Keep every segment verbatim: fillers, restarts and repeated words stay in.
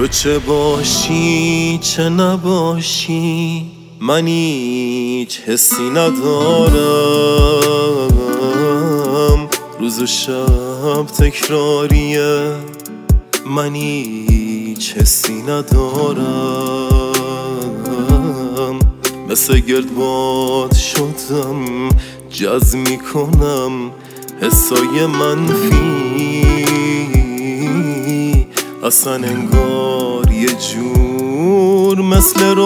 تو چه باشی چه نباشی من هیچ حسی ندارم، روز و شب تکراریه من هیچ حسی ندارم. مثل گردباد شدم جذب میکنم حسای منفی، اصلا انگار یه جور مثل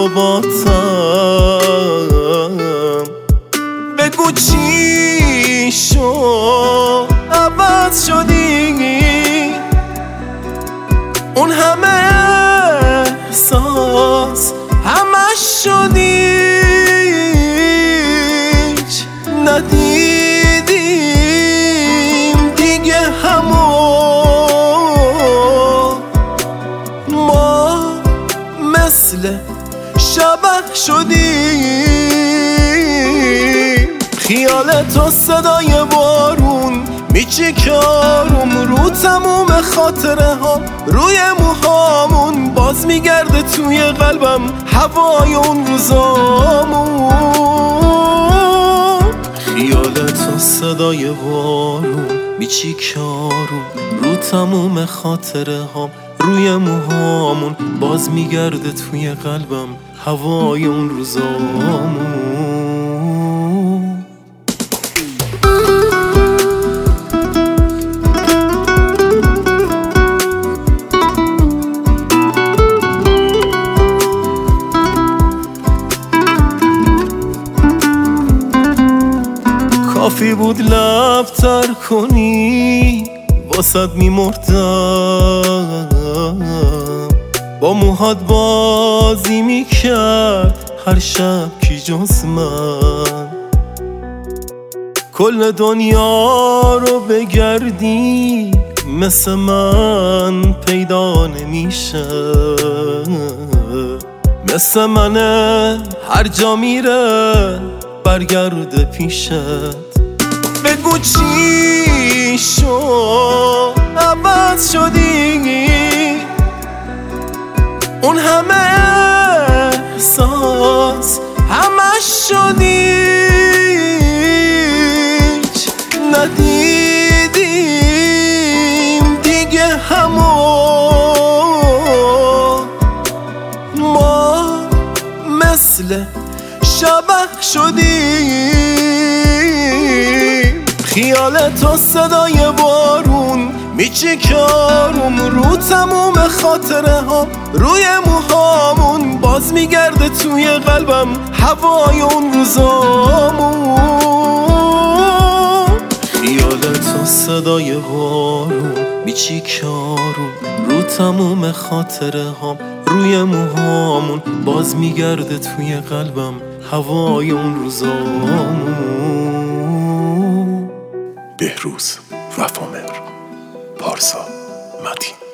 رباتم. بگو چی شد عوض شدی، اون همه احساس همش شدی، ندیدیم دیگه همو ما مثل شبح شدیم. خیال تو صدای بارون میچیکارم رو تموم خاطره ها، روی موهامون باز میگرده توی قلبم هوای اون روزامون. خیال تو صدای بارون میچیکارم رو تموم خاطره ها، روی موهامون باز میگرده توی قلبم هوای اون روزامون. کافی بود لب تر کنی واسد میمردم، با موهات بازی میکرد هر شب کی جز من. کل دنیا رو بگردی مثل من پیدا نمیشه، مثل منه هر جا میره برگرده پیشت. بگو چی شد عوض شدی، اون همه احساس همش شدی، ندیدیم دیگه همو ما مثل شبح شدیم. خیال تو صدای بارون میچیکارم رو تموم خاطره ها، روی موهامون باز میگرده توی قلبم هوای اون روزامون. خیال تو صدای بارون میچیکارم رو تموم خاطره ها، روی موهامون باز میگرده توی قلبم هوای اون روزامون. بهروز وفامهر، پارسا متین.